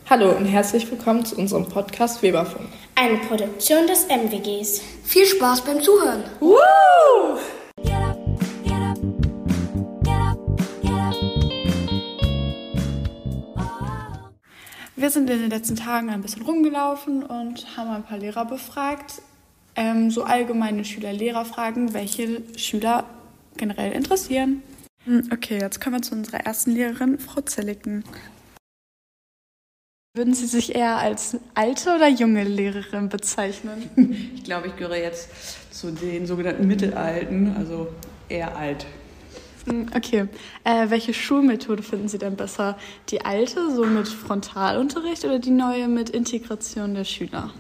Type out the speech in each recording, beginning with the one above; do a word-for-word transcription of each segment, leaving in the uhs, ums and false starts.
Hallo und herzlich willkommen zu unserem Podcast Weberfunk. Eine Produktion des M W Gs. Viel Spaß beim Zuhören. Woo! Wir sind in den letzten Tagen ein bisschen rumgelaufen und haben ein paar Lehrer befragt. Ähm, so allgemeine Schüler-Lehrer-Fragen, welche Schüler generell interessieren. Okay, jetzt kommen wir zu unserer ersten Lehrerin, Frau Zelliken. Würden Sie sich eher als alte oder junge Lehrerin bezeichnen? Ich glaube, ich gehöre jetzt zu den sogenannten Mittelalten, also eher alt. Okay, äh, welche Schulmethode finden Sie denn besser? Die alte, so mit Frontalunterricht, oder die neue mit Integration der Schüler?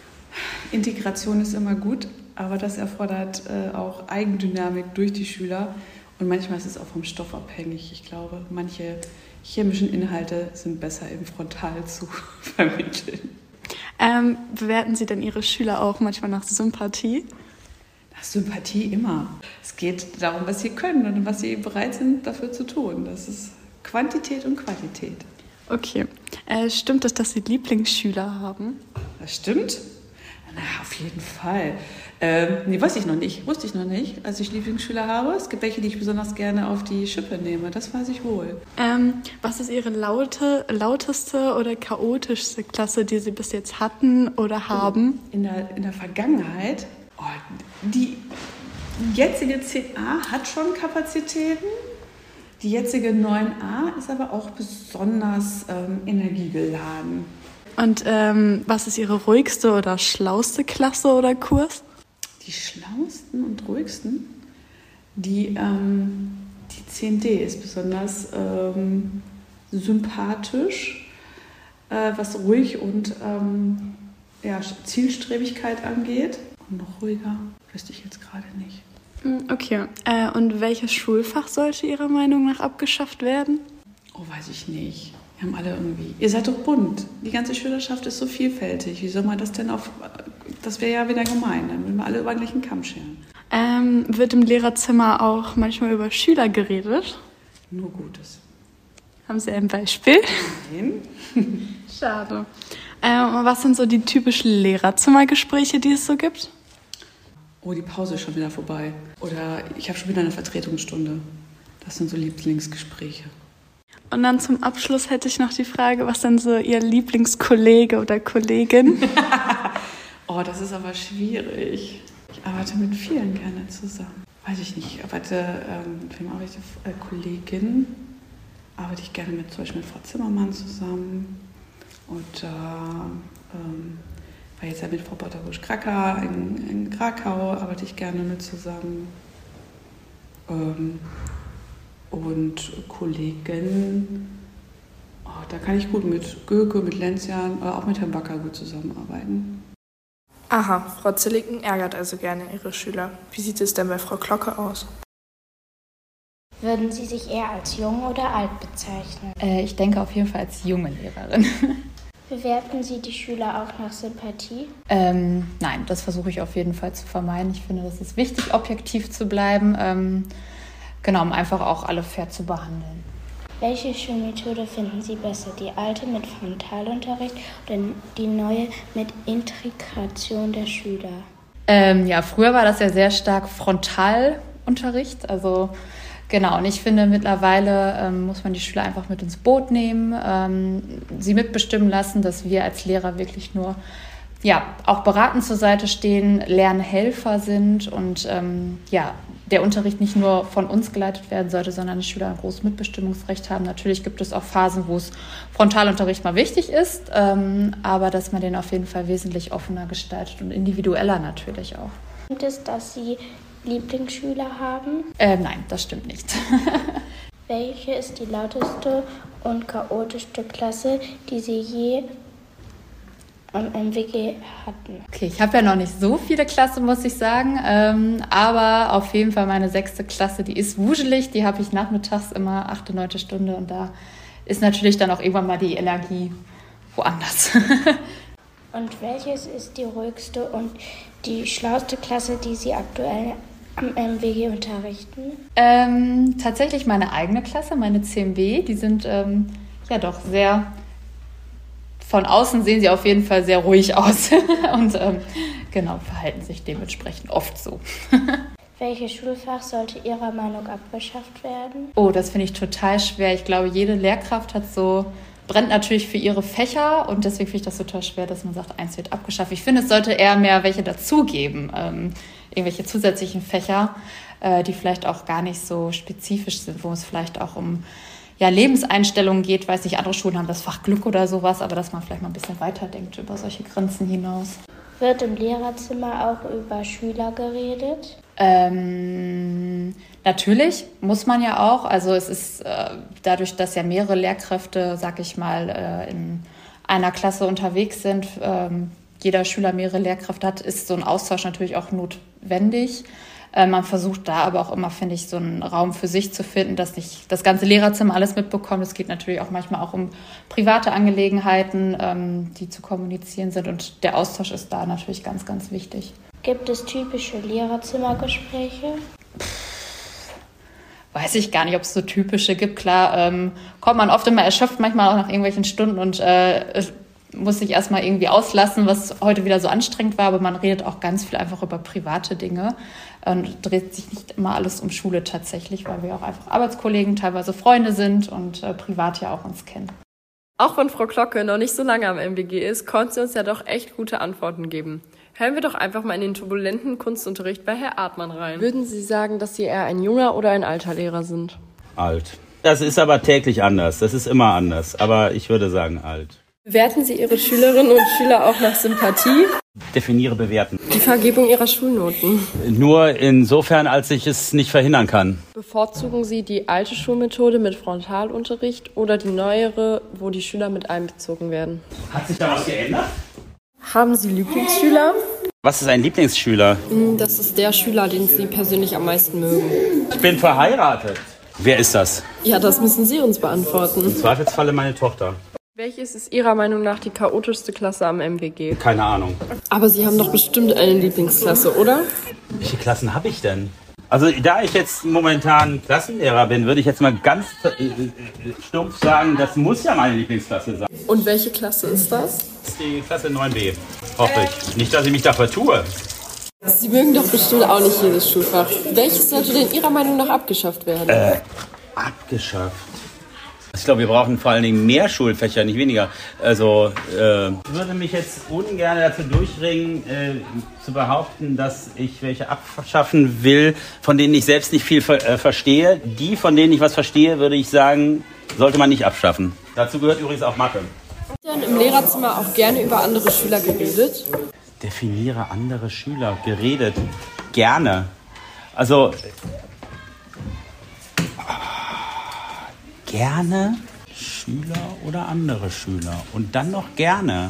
Integration ist immer gut, aber das erfordert äh, auch Eigendynamik durch die Schüler. Und manchmal ist es auch vom Stoff abhängig. Ich glaube, manche chemischen Inhalte sind besser im Frontal zu vermitteln. Ähm, bewerten Sie denn Ihre Schüler auch manchmal nach Sympathie? Nach Sympathie immer. Es geht darum, was sie können und was sie bereit sind, dafür zu tun. Das ist Quantität und Qualität. Okay. Äh, stimmt es, dass Sie Lieblingsschüler haben? Das stimmt? Na, auf jeden Fall. Ähm, nee, weiß ich noch nicht. Wusste ich noch nicht, als ich Lieblingsschüler habe. Es gibt welche, die ich besonders gerne auf die Schippe nehme. Das weiß ich wohl. Ähm, was ist Ihre laute, lauteste oder chaotischste Klasse, die Sie bis jetzt hatten oder haben? In der, in der Vergangenheit, oh, die jetzige zehn a hat schon Kapazitäten. Die jetzige neun a ist aber auch besonders ähm, energiegeladen. Und ähm, was ist Ihre ruhigste oder schlauste Klasse oder Kurs? Die schlauesten und ruhigsten, die, ähm, die zehn d ist besonders ähm, sympathisch, äh, was ruhig und ähm, ja, Zielstrebigkeit angeht. Und noch ruhiger wüsste ich jetzt gerade nicht. Okay, äh, und welches Schulfach sollte Ihrer Meinung nach abgeschafft werden? Oh, weiß ich nicht. Wir haben alle irgendwie... Ihr seid doch bunt. Die ganze Schülerschaft ist so vielfältig. Wie soll man das denn auf... Das wäre ja wieder gemein. Dann würden wir alle über den gleichen Kamm scheren. Ähm, wird im Lehrerzimmer auch manchmal über Schüler geredet? Nur Gutes. Haben Sie ein Beispiel? Nein. Schade. Ähm, was sind so die typischen Lehrerzimmergespräche, die es so gibt? Oh, die Pause ist schon wieder vorbei. Oder ich habe schon wieder eine Vertretungsstunde. Das sind so Lieblingsgespräche. Und dann zum Abschluss hätte ich noch die Frage, was denn so Ihr Lieblingskollege oder Kollegin? Oh, das ist aber schwierig. Ich arbeite mit vielen gerne zusammen. Weiß ich nicht, ich arbeite, ähm, mit wem arbeite ich? Äh, Kollegin. Arbeite ich gerne mit, zum Beispiel mit Frau Zimmermann zusammen. Und äh, ähm, war jetzt ja mit Frau Botterbusch-Kracker in, in Krakau, arbeite ich gerne mit zusammen. Ähm, Und Kollegen, oh, da kann ich gut mit Göke, mit Lenzjan oder auch mit Herrn Backer gut zusammenarbeiten. Aha, Frau Zelliken ärgert also gerne ihre Schüler. Wie sieht es denn bei Frau Glocke aus? Würden Sie sich eher als jung oder alt bezeichnen? Äh, ich denke auf jeden Fall als junge Lehrerin. Bewerten Sie die Schüler auch nach Sympathie? ähm, nein, das versuche ich auf jeden Fall zu vermeiden. Ich finde, das ist wichtig, objektiv zu bleiben. Ähm, Genau, um einfach auch alle fair zu behandeln. Welche Schulmethode finden Sie besser? Die alte mit Frontalunterricht oder die neue mit Integration der Schüler? Ähm, ja, früher war das ja sehr stark Frontalunterricht. Also genau, und ich finde, mittlerweile ähm, muss man die Schüler einfach mit ins Boot nehmen, ähm, sie mitbestimmen lassen, dass wir als Lehrer wirklich nur ja, auch beratend zur Seite stehen, Lernhelfer sind und ähm, ja, der Unterricht nicht nur von uns geleitet werden sollte, sondern die Schüler ein großes Mitbestimmungsrecht haben. Natürlich gibt es auch Phasen, wo es Frontalunterricht mal wichtig ist, ähm, aber dass man den auf jeden Fall wesentlich offener gestaltet und individueller natürlich auch. Stimmt es, dass Sie Lieblingsschüler haben? Äh, nein, das stimmt nicht. Welche ist die lauteste und chaotischste Klasse, die Sie je am M W G hatten? Okay, ich habe ja noch nicht so viele Klassen, muss ich sagen, ähm, aber auf jeden Fall meine sechste Klasse, die ist wuselig, die habe ich nachmittags immer achte, neunte Stunde und da ist natürlich dann auch irgendwann mal die Energie woanders. Und welches ist die ruhigste und die schlauste Klasse, die Sie aktuell am M W G unterrichten? Ähm, tatsächlich meine eigene Klasse, meine zehn b, die sind ähm, ja doch sehr von außen sehen sie auf jeden Fall sehr ruhig aus und ähm, genau, verhalten sich dementsprechend oft so. Welches Schulfach sollte Ihrer Meinung nach abgeschafft werden? Oh, das finde ich total schwer. Ich glaube, jede Lehrkraft hat so, brennt natürlich für ihre Fächer und deswegen finde ich das total schwer, dass man sagt, eins wird abgeschafft. Ich finde, es sollte eher mehr welche dazugeben, ähm, irgendwelche zusätzlichen Fächer, äh, die vielleicht auch gar nicht so spezifisch sind, wo es vielleicht auch um ja, Lebenseinstellungen geht. Weiß nicht, andere Schulen haben das Fach Glück oder sowas, aber dass man vielleicht mal ein bisschen weiterdenkt über solche Grenzen hinaus. Wird im Lehrerzimmer auch über Schüler geredet? Ähm, natürlich muss man ja auch, also es ist äh, dadurch, dass ja mehrere Lehrkräfte, sag ich mal, äh, in einer Klasse unterwegs sind, ähm, jeder Schüler mehrere Lehrkräfte hat, ist so ein Austausch natürlich auch notwendig. Äh, man versucht da aber auch immer, finde ich, so einen Raum für sich zu finden, dass nicht das ganze Lehrerzimmer alles mitbekommt. Es geht natürlich auch manchmal auch um private Angelegenheiten, ähm, die zu kommunizieren sind und der Austausch ist da natürlich ganz, ganz wichtig. Gibt es typische Lehrerzimmergespräche? Weiß ich gar nicht, ob es so typische gibt. Klar, ähm, kommt man oft immer erschöpft, manchmal auch nach irgendwelchen Stunden und äh, muss sich erstmal irgendwie auslassen, was heute wieder so anstrengend war. Aber man redet auch ganz viel einfach über private Dinge und dreht sich nicht immer alles um Schule tatsächlich, weil wir auch einfach Arbeitskollegen, teilweise Freunde sind und äh, privat ja auch uns kennen. Auch wenn Frau Glocke noch nicht so lange am M W G ist, konnte sie uns ja doch echt gute Antworten geben. Hören wir doch einfach mal in den turbulenten Kunstunterricht bei Herr Artmann rein. Würden Sie sagen, dass Sie eher ein junger oder ein alter Lehrer sind? Alt. Das ist aber täglich anders. Das ist immer anders. Aber ich würde sagen alt. Bewerten Sie Ihre Schülerinnen und Schüler auch nach Sympathie? Definiere bewerten. Die Vergebung Ihrer Schulnoten. Nur insofern, als ich es nicht verhindern kann. Bevorzugen Sie die alte Schulmethode mit Frontalunterricht oder die neuere, wo die Schüler mit einbezogen werden? Hat sich da was geändert? Haben Sie Lieblingsschüler? Was ist ein Lieblingsschüler? Das ist der Schüler, den Sie persönlich am meisten mögen. Ich bin verheiratet. Wer ist das? Ja, das müssen Sie uns beantworten. Im Zweifelsfalle meine Tochter. Welches ist Ihrer Meinung nach die chaotischste Klasse am M W G? Keine Ahnung. Aber Sie haben doch bestimmt eine Lieblingsklasse, oder? Welche Klassen habe ich denn? Also da ich jetzt momentan Klassenlehrer bin, würde ich jetzt mal ganz äh, stumpf sagen, das muss ja meine Lieblingsklasse sein. Und welche Klasse ist das? Das ist die Klasse neun b, hoffe ich. Nicht, dass ich mich da vertue. Sie mögen doch bestimmt auch nicht jedes Schulfach. Welches sollte denn Ihrer Meinung nach abgeschafft werden? Äh, abgeschafft? Ich glaube, wir brauchen vor allen Dingen mehr Schulfächer, nicht weniger. Also, äh, ich würde mich jetzt ungern dazu durchringen, äh, zu behaupten, dass ich welche abschaffen will, von denen ich selbst nicht viel ver- äh, verstehe. Die, von denen ich was verstehe, würde ich sagen, sollte man nicht abschaffen. Dazu gehört übrigens auch Mathe. Haben Sie im Lehrerzimmer auch gerne über andere Schüler geredet? Definiere andere Schüler. Geredet. Gerne. Also, gerne Schüler oder andere Schüler. Und dann noch gerne.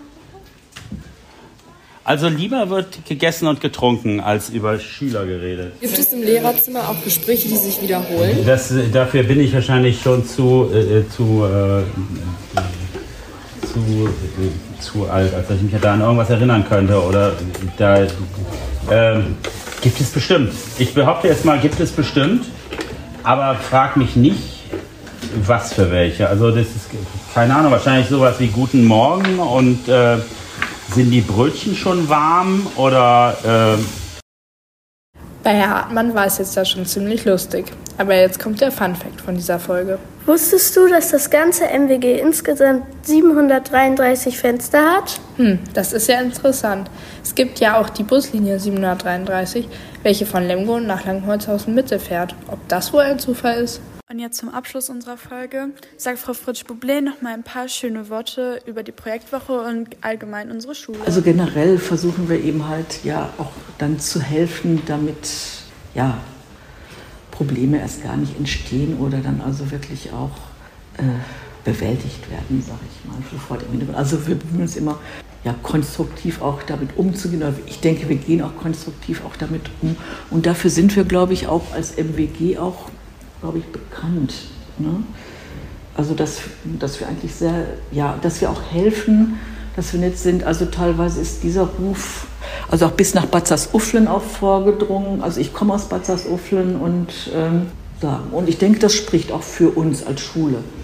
Also lieber wird gegessen und getrunken, als über Schüler geredet. Gibt es im Lehrerzimmer auch Gespräche, die sich wiederholen? Das, dafür bin ich wahrscheinlich schon zu, äh, zu, äh, zu, äh, zu alt, als dass ich mich da an irgendwas erinnern könnte. Oder da äh, gibt es bestimmt. Ich behaupte jetzt mal, gibt es bestimmt. Aber frag mich nicht, was für welche. Also das ist, keine Ahnung, wahrscheinlich sowas wie Guten Morgen und äh, sind die Brötchen schon warm oder... Äh Bei Herr Hartmann war es jetzt ja schon ziemlich lustig. Aber jetzt kommt der Funfact von dieser Folge. Wusstest du, dass das ganze M W G insgesamt siebenhundertdreiunddreißig Fenster hat? Hm, das ist ja interessant. Es gibt ja auch die Buslinie siebenhundertdreiunddreißig, welche von Lemgo nach Langholzhausen Mitte fährt. Ob das wohl ein Zufall ist? Und jetzt zum Abschluss unserer Folge sagt Frau Fritsch-Bublé noch mal ein paar schöne Worte über die Projektwoche und allgemein unsere Schule. Also generell versuchen wir eben halt ja auch dann zu helfen, damit ja Probleme erst gar nicht entstehen oder dann also wirklich auch äh, bewältigt werden, sage ich mal, sofort im Hintergrund. Also wir bemühen uns immer ja konstruktiv auch damit umzugehen. Ich denke, wir gehen auch konstruktiv auch damit um und dafür sind wir, glaube ich, auch als M W G auch glaube ich, bekannt. Ne? Also, dass, dass wir eigentlich sehr, ja, dass wir auch helfen, dass wir nett sind. Also, teilweise ist dieser Ruf, also auch bis nach Bad Sass-Uflen auch vorgedrungen. Also, ich komme aus Bad Sass-Uflen und, ähm, ja, und ich denke, das spricht auch für uns als Schule.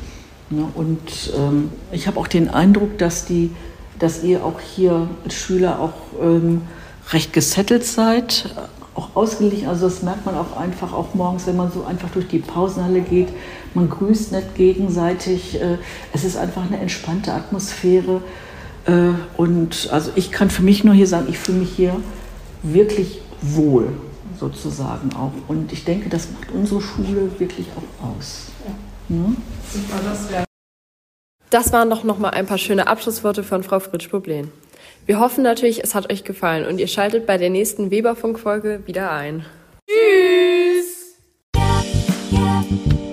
Ne? Und ähm, ich habe auch den Eindruck, dass, die, dass ihr auch hier als Schüler auch ähm, recht gesettelt seid, auch ausgeglichen. Also das merkt man auch einfach, auch morgens, wenn man so einfach durch die Pausenhalle geht. Man grüßt nicht gegenseitig. Äh, es ist einfach eine entspannte Atmosphäre. Äh, und also ich kann für mich nur hier sagen, ich fühle mich hier wirklich wohl, sozusagen auch. Und ich denke, das macht unsere Schule wirklich auch aus. Ja. Hm? Super, das wäre. Das waren doch noch mal ein paar schöne Abschlussworte von Frau Fritsch-Poblen. Wir hoffen natürlich, es hat euch gefallen und ihr schaltet bei der nächsten Weberfunk-Folge wieder ein. Tschüss!